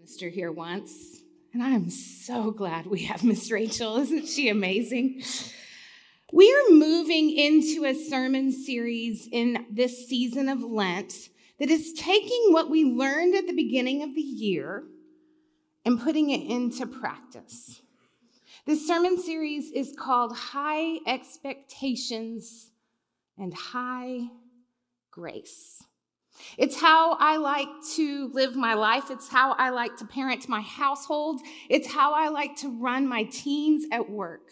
Minister here once, and I'm so glad we have Miss Rachel. Isn't she amazing? We are moving into a sermon series in this season of Lent that is taking what we learned at the beginning of the year and putting it into practice. This sermon series is called High Expectations and High Grace. It's how I like to live my life. It's how I like to parent my household. It's how I like to run my teams at work.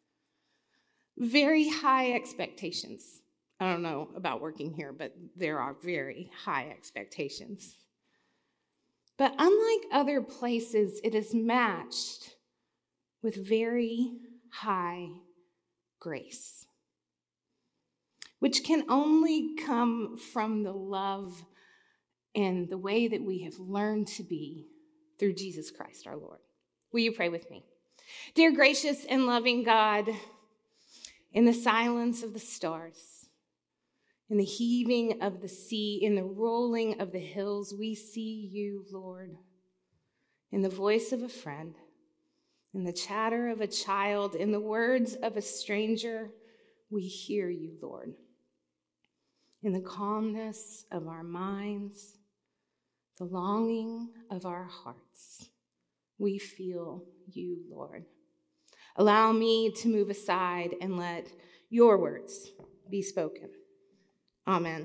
Very high expectations. I don't know about working here, but there are very high expectations. But unlike other places, it is matched with very high grace, which can only come from the love and the way that we have learned to be through Jesus Christ our Lord. Will you pray with me? Dear gracious and loving God, in the silence of the stars, in the heaving of the sea, in the rolling of the hills, we see you, Lord. In the voice of a friend, in the chatter of a child, in the words of a stranger, we hear you, Lord. In the calmness of our minds, the longing of our hearts, we feel you, Lord. Allow me to move aside and let your words be spoken. Amen.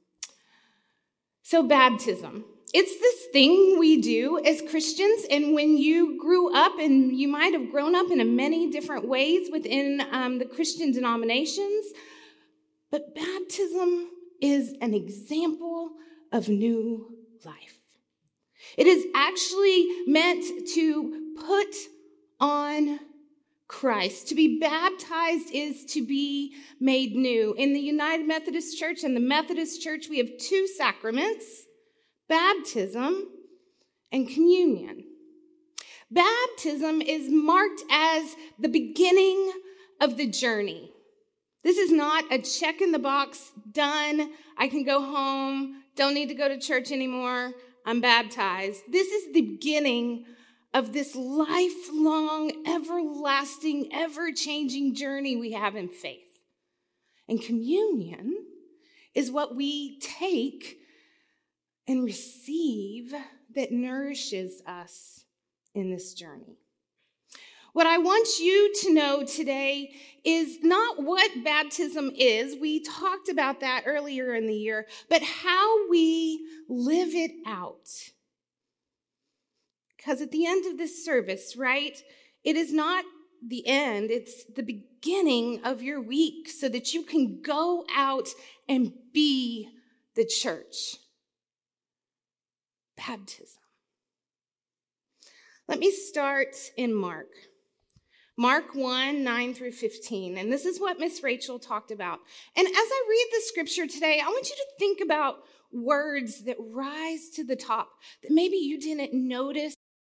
So baptism, it's this thing we do as Christians, and when you grew up, and you might have grown up in many different ways within the Christian denominations, but baptism is an example of new life. It is actually meant to put on Christ. To be baptized is to be made new. In the United Methodist Church and the Methodist Church, we have two sacraments, baptism and communion. Baptism is marked as the beginning of the journey. This is not a check in the box, done, I can go home, don't need to go to church anymore, I'm baptized. This is the beginning of this lifelong, everlasting, ever-changing journey we have in faith. And communion is what we take and receive that nourishes us in this journey. What I want you to know today is not what baptism is. We talked about that earlier in the year, but how we live it out. Because at the end of this service, right, it is not the end, it's the beginning of your week so that you can go out and be the church. Baptism. Let me start in Mark. Mark 1, 9 through 15. And this is what Miss Rachel talked about. And as I read the scripture today, I want you to think about words that rise to the top that maybe you didn't notice.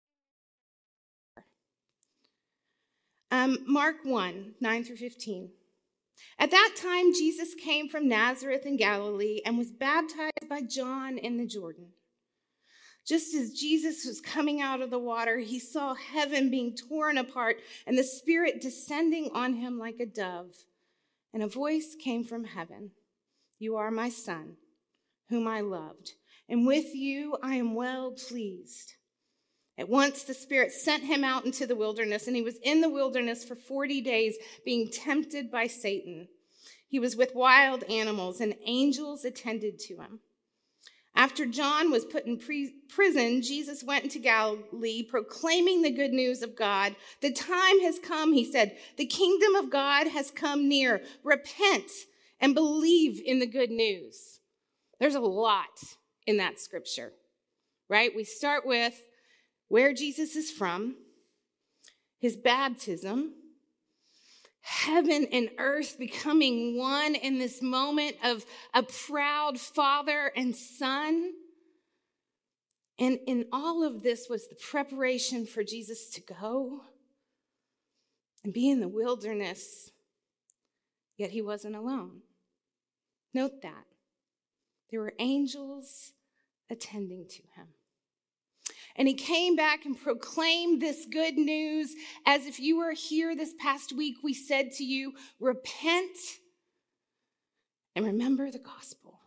Mark 1, 9 through 15. At that time, Jesus came from Nazareth in Galilee and was baptized by John in the Jordan. Just as Jesus was coming out of the water, he saw heaven being torn apart and the Spirit descending on him like a dove. And a voice came from heaven, "You are my Son, whom I loved, and with you I am well pleased." At once the Spirit sent him out into the wilderness, and he was in the wilderness for 40 days, being tempted by Satan. He was with wild animals, and angels attended to him. After John was put in prison, Jesus went into Galilee, proclaiming the good news of God. "The time has come," he said. "The kingdom of God has come near. Repent and believe in the good news." There's a lot in that scripture, right? We start with where Jesus is from, his baptism, heaven and earth becoming one in this moment of a proud father and son. And in all of this was the preparation for Jesus to go and be in the wilderness, yet he wasn't alone. Note that. There were angels attending to him. And he came back and proclaimed this good news. As if you were here this past week, we said to you, repent and remember the gospel.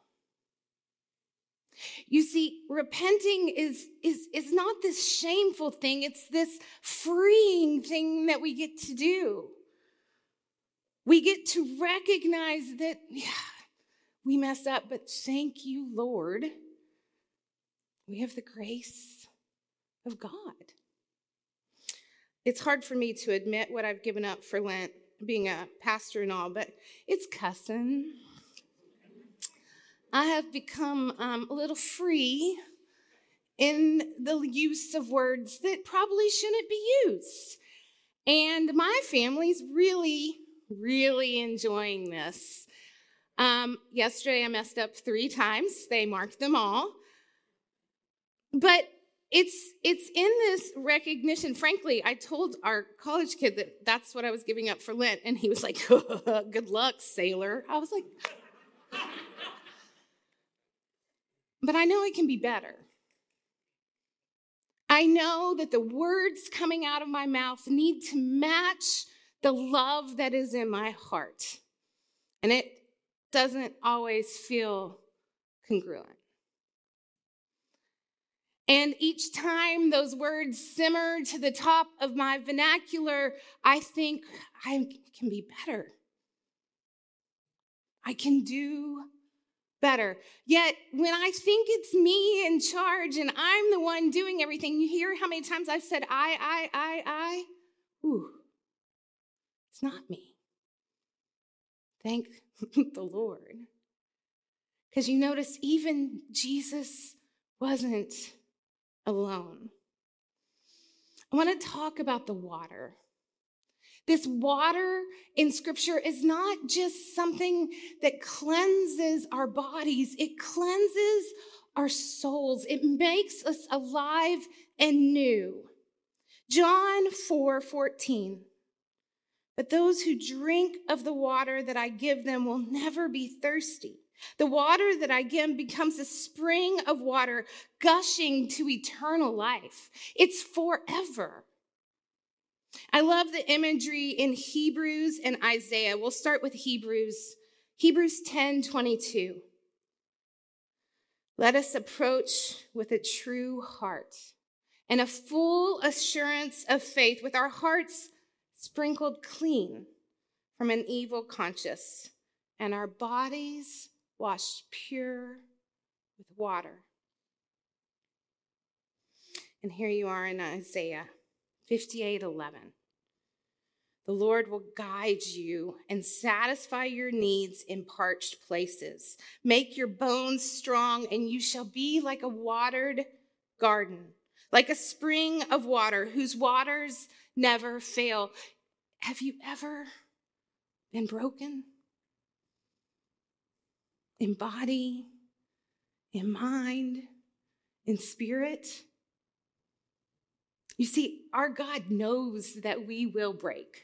You see, repenting is not this shameful thing. It's this freeing thing that we get to do. We get to recognize that, we mess up, but thank you, Lord. We have the grace of God. It's hard for me to admit what I've given up for Lent, being a pastor and all, but it's cussing. I have become a little free in the use of words that probably shouldn't be used. And my family's really enjoying this. Yesterday I messed up 3 times. They marked them all. But it's in this recognition. Frankly, I told our college kid that that's what I was giving up for Lent, and he was like, good luck, sailor. I was like, but I know it can be better. I know that the words coming out of my mouth need to match the love that is in my heart. And it doesn't always feel congruent. And each time those words simmer to the top of my vernacular, I think I can be better. I can do better. Yet when I think it's me in charge and I'm the one doing everything, you hear how many times I've said I? Ooh, it's not me. Thank the Lord. Because you notice even Jesus wasn't alone. I want to talk about the water. This water in Scripture is not just something that cleanses our bodies. It cleanses our souls. It makes us alive and new. John 4:14. But those who drink of the water that I give them will never be thirsty. The water that I give becomes a spring of water gushing to eternal life. It's forever. I love the imagery in Hebrews and Isaiah. We'll start with Hebrews. Hebrews 10:22. Let us approach with a true heart and a full assurance of faith, with our hearts sprinkled clean from an evil conscience and our bodies washed pure with water. And here you are in Isaiah 58:11. The Lord will guide you and satisfy your needs in parched places. Make your bones strong, and you shall be like a watered garden, like a spring of water whose waters never fail. Have you ever been broken? In body, in mind, in spirit? You see, our God knows that we will break.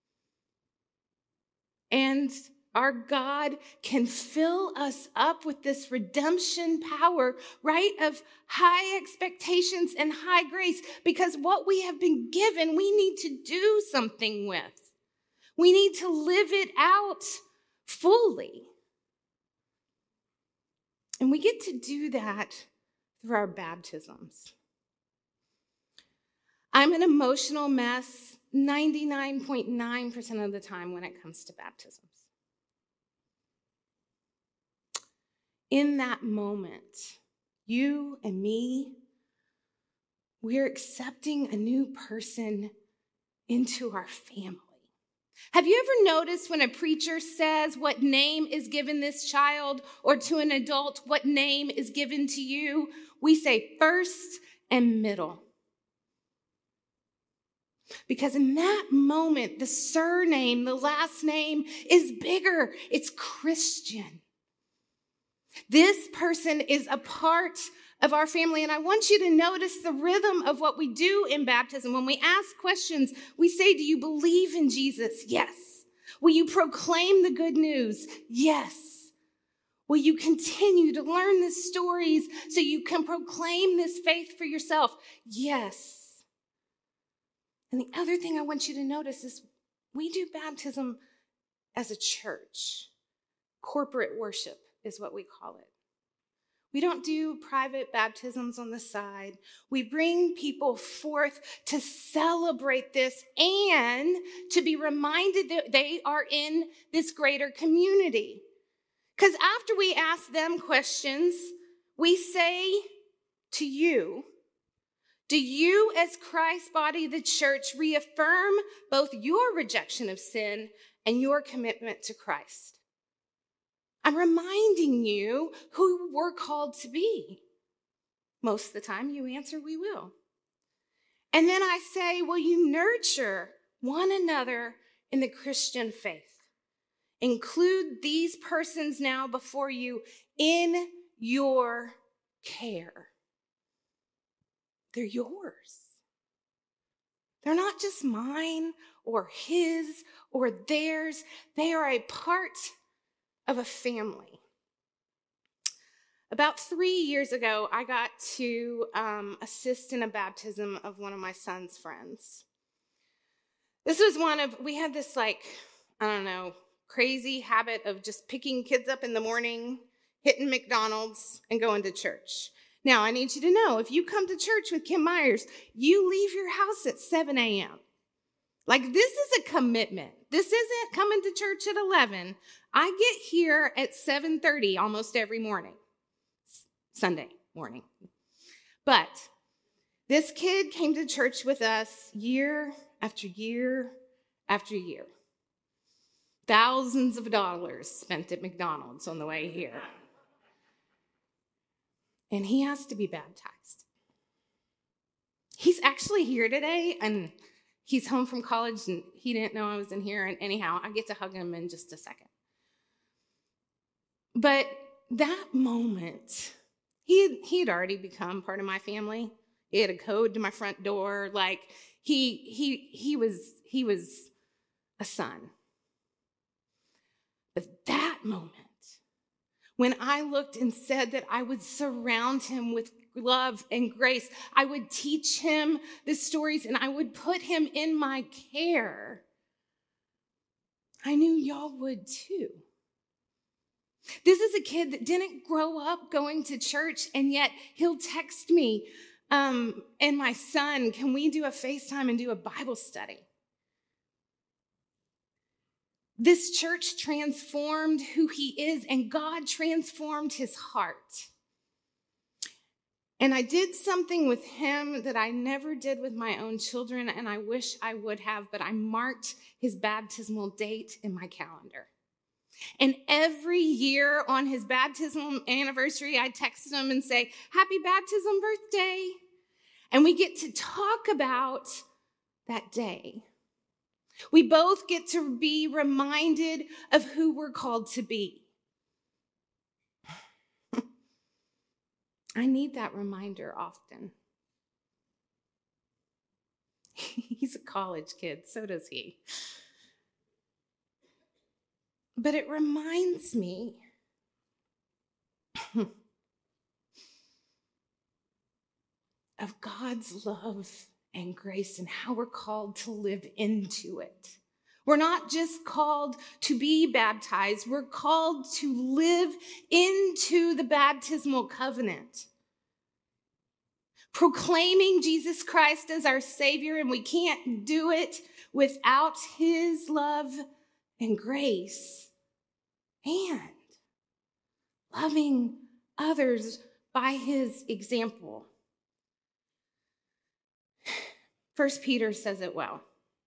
And our God can fill us up with this redemption power, right, of high expectations and high grace, because what we have been given, we need to do something with. We need to live it out fully. And we get to do that through our baptisms. I'm an emotional mess 99.9% of the time when it comes to baptisms. In that moment, you and me, we're accepting a new person into our family. Have you ever noticed when a preacher says what name is given this child, or to an adult, what name is given to you? We say first and middle. Because in that moment, the surname, the last name is bigger. It's Christian. This person is a part of our family. And I want you to notice the rhythm of what we do in baptism. When we ask questions, we say, do you believe in Jesus? Yes. Will you proclaim the good news? Yes. Will you continue to learn the stories so you can proclaim this faith for yourself? Yes. And the other thing I want you to notice is we do baptism as a church. Corporate worship is what we call it. We don't do private baptisms on the side. We bring people forth to celebrate this and to be reminded that they are in this greater community. Because after we ask them questions, we say to you, do you as Christ's body, the church, reaffirm both your rejection of sin and your commitment to Christ? I'm reminding you who we're called to be. Most of the time you answer, we will. And then I say, will you nurture one another in the Christian faith? Include these persons now before you in your care. They're yours. They're not just mine or his or theirs. They are a part of a family. About 3 years ago, I got to assist in a baptism of one of my son's friends. This was we had this crazy habit of just picking kids up in the morning, hitting McDonald's, and going to church. Now, I need you to know, if you come to church with Kim Myers, you leave your house at 7 a.m. This is a commitment. This isn't coming to church at 11. I get here at 7:30 almost every morning, Sunday morning. But this kid came to church with us year after year after year. Thousands of dollars spent at McDonald's on the way here. And he has to be baptized. He's actually here today, and he's home from college, and he didn't know I was in here. And anyhow, I get to hug him in just a second. But that moment, he had already become part of my family. He had a code to my front door. He was a son. But that moment, when I looked and said that I would surround him with love and grace, I would teach him the stories, and I would put him in my care, I knew y'all would too. This is a kid that didn't grow up going to church, and yet he'll text me, and my son, can we do a FaceTime and do a Bible study? This church transformed who he is, and God transformed his heart. And I did something with him that I never did with my own children, and I wish I would have, but I marked his baptismal date in my calendar. And every year on his baptismal anniversary, I text him and say, happy baptism birthday. And we get to talk about that day. We both get to be reminded of who we're called to be. I need that reminder often. He's a college kid, so does he. But it reminds me of God's love and grace and how we're called to live into it. We're not just called to be baptized, we're called to live into the baptismal covenant. Proclaiming Jesus Christ as our Savior, and we can't do it without his love and grace, and loving others by his example. 1 Peter says it well,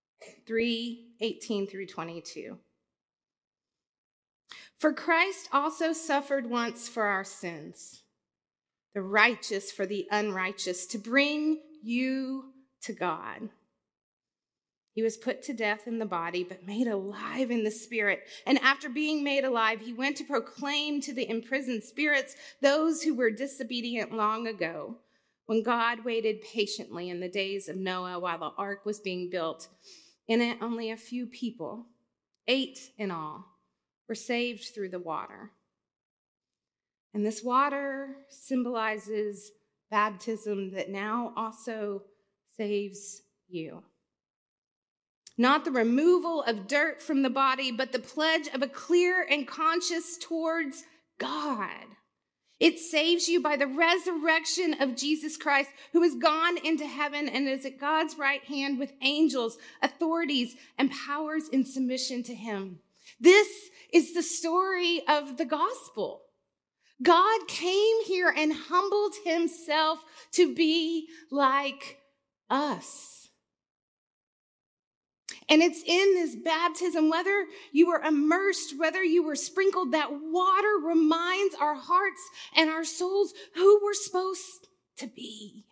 3:18 through 22. For Christ also suffered once for our sins, the righteous for the unrighteous, to bring you to God. He was put to death in the body, but made alive in the spirit. And after being made alive, he went to proclaim to the imprisoned spirits, those who were disobedient long ago, when God waited patiently in the days of Noah while the ark was being built. In it, only a few people, 8 in all, were saved through the water. And this water symbolizes baptism that now also saves you. Not the removal of dirt from the body, but the pledge of a clear and conscience towards God. It saves you by the resurrection of Jesus Christ, who has gone into heaven and is at God's right hand with angels, authorities, and powers in submission to him. This is the story of the gospel. God came here and humbled himself to be like us. And it's in this baptism, whether you were immersed, whether you were sprinkled, that water reminds our hearts and our souls who we're supposed to be.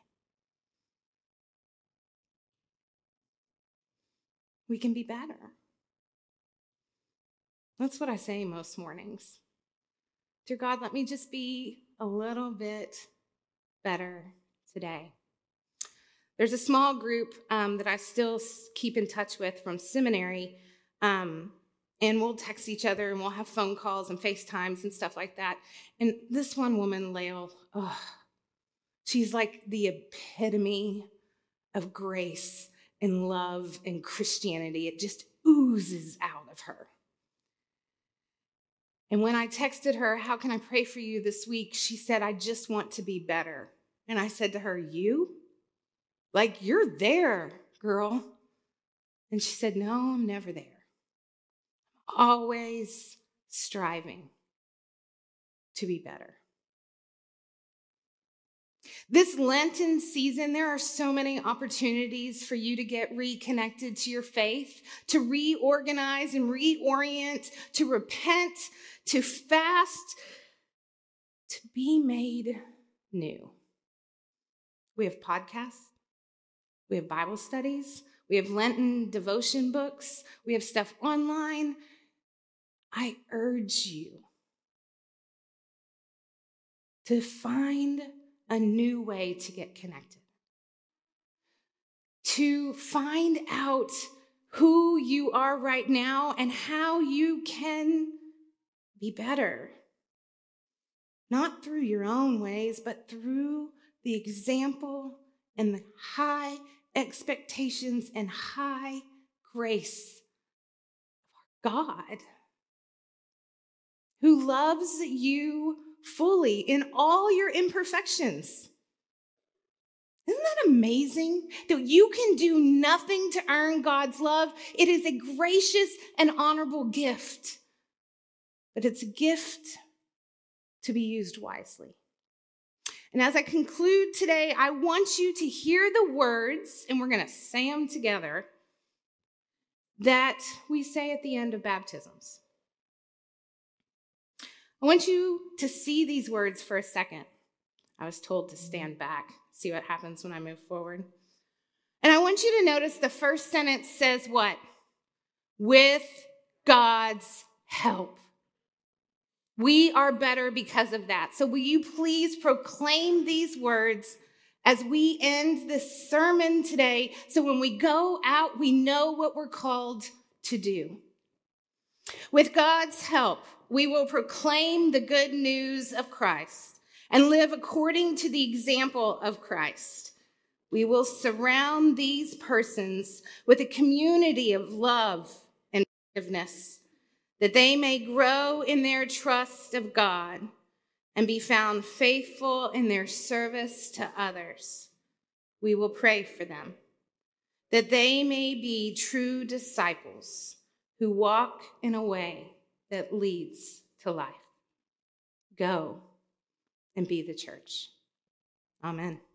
We can be better. That's what I say most mornings. Dear God, let me just be a little bit better today. There's a small group that I still keep in touch with from seminary, and we'll text each other and we'll have phone calls and FaceTimes and stuff like that. And this one woman, Lael, she's like the epitome of grace and love and Christianity. It just oozes out of her. And when I texted her, how can I pray for you this week? She said, I just want to be better. And I said to her, you? Like, you're there, girl. And she said, no, I'm never there. I'm always striving to be better. This Lenten season, there are so many opportunities for you to get reconnected to your faith, to reorganize and reorient, to repent, to fast, to be made new. We have podcasts. We have Bible studies. We have Lenten devotion books. We have stuff online. I urge you to find a new way to get connected, to find out who you are right now and how you can be better. Not through your own ways, but through the example and the high expectations and high grace of our God, who loves you fully in all your imperfections. Isn't that amazing? That you can do nothing to earn God's love. It is a gracious and honorable gift, but it's a gift to be used wisely. And as I conclude today, I want you to hear the words, and we're going to say them together, that we say at the end of baptisms. I want you to see these words for a second. I was told to stand back, see what happens when I move forward. And I want you to notice the first sentence says what? With God's help. We are better because of that. So will you please proclaim these words as we end this sermon today, so when we go out, we know what we're called to do. With God's help, we will proclaim the good news of Christ and live according to the example of Christ. We will surround these persons with a community of love and forgiveness, that they may grow in their trust of God and be found faithful in their service to others. We will pray for them, that they may be true disciples who walk in a way that leads to life. Go and be the church. Amen.